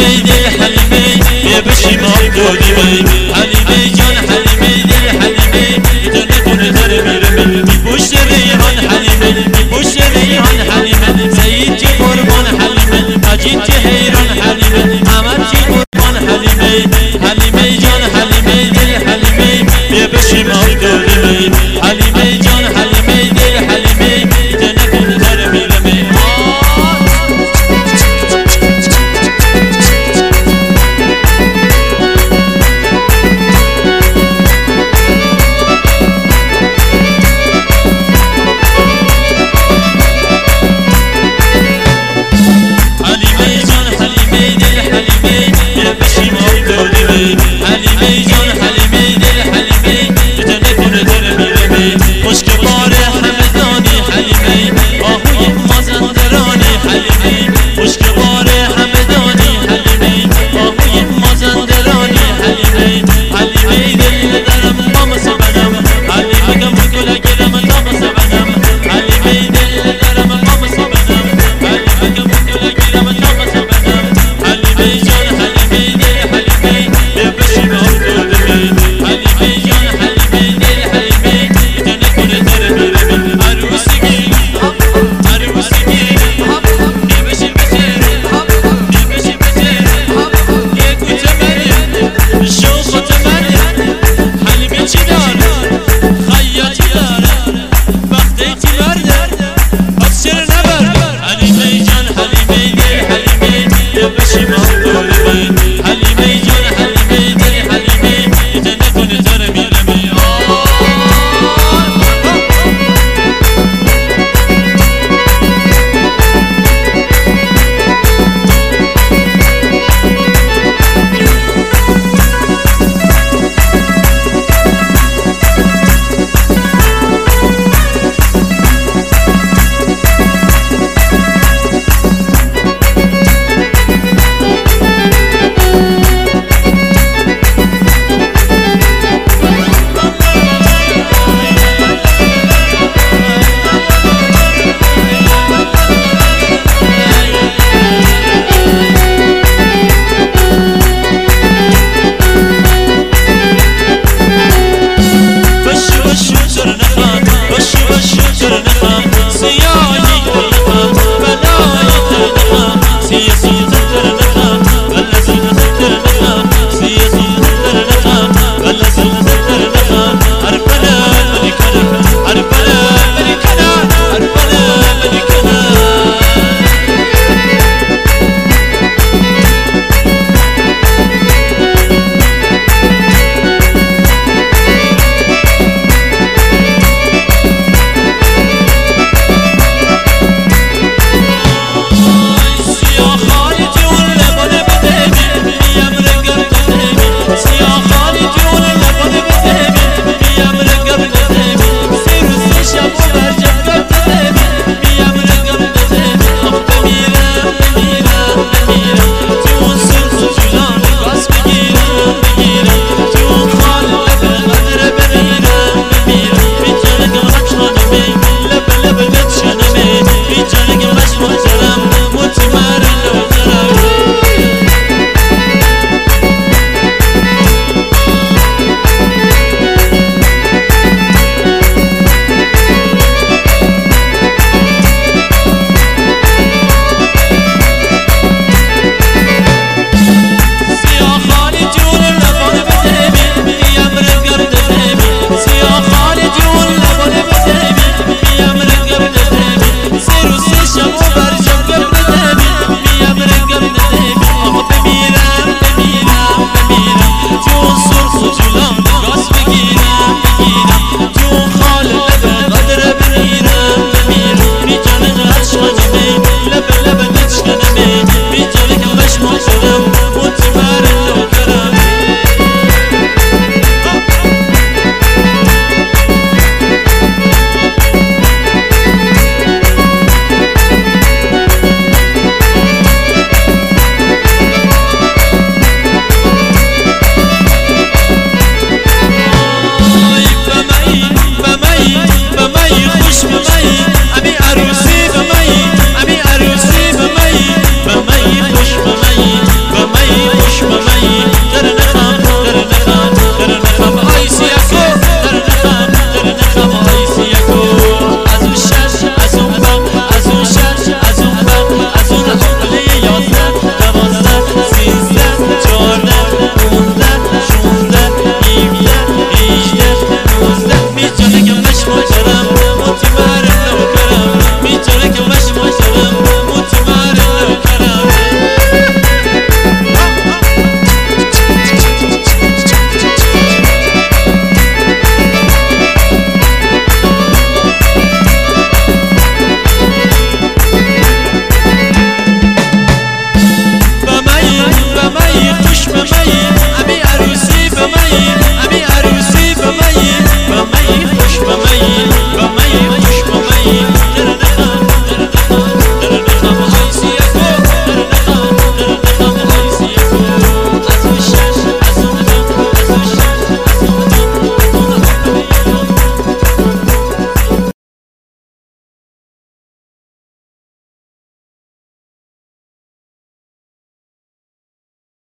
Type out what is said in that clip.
حلیمه دل حلیمه بیا بشیم آب دادیمه حلیمه جان حلیمه دل حلیمه تو نکنه داره میره پشت ریحان حلیمه پشت ریحان حلیمه سعید چه قربان حلیمه مجید چه حیران حلیمه احمد چه قربان حلیمه حلیمه جان حلیمه دل حلیمه بیا بشیم آب دادیمه حلیمه جان حلیمه دل حلیمه تو نکنه داره میره حلیمه جان حلیمه دل حلیمه تو نکنه داره میره خشک بار همدانی حلیمه آهوی مازندرانی حلیمه خشک بار همدانی حلیمه آهوی مازندرانی حلیمه حلیمه دل درم نامس بنم حلیمه گم گل گرم نامس بنم حلیمه دل درم نامس بنم حلیمه گم گل گرم نامس بنم حلیمه جان حلیمه دل حلیمه بشیم آب دادیمه حلیمه جان حلیمه دل حلیمه تو نکنه داره میره عروسیگی عروسیگی بشیم بشیم یه کوچه منه شوخت منه حلیمه چی داره خیاطی داره وقتی چی برده پس چرا نبرده حلیمه جان حلیمه دل حلیمه بشیم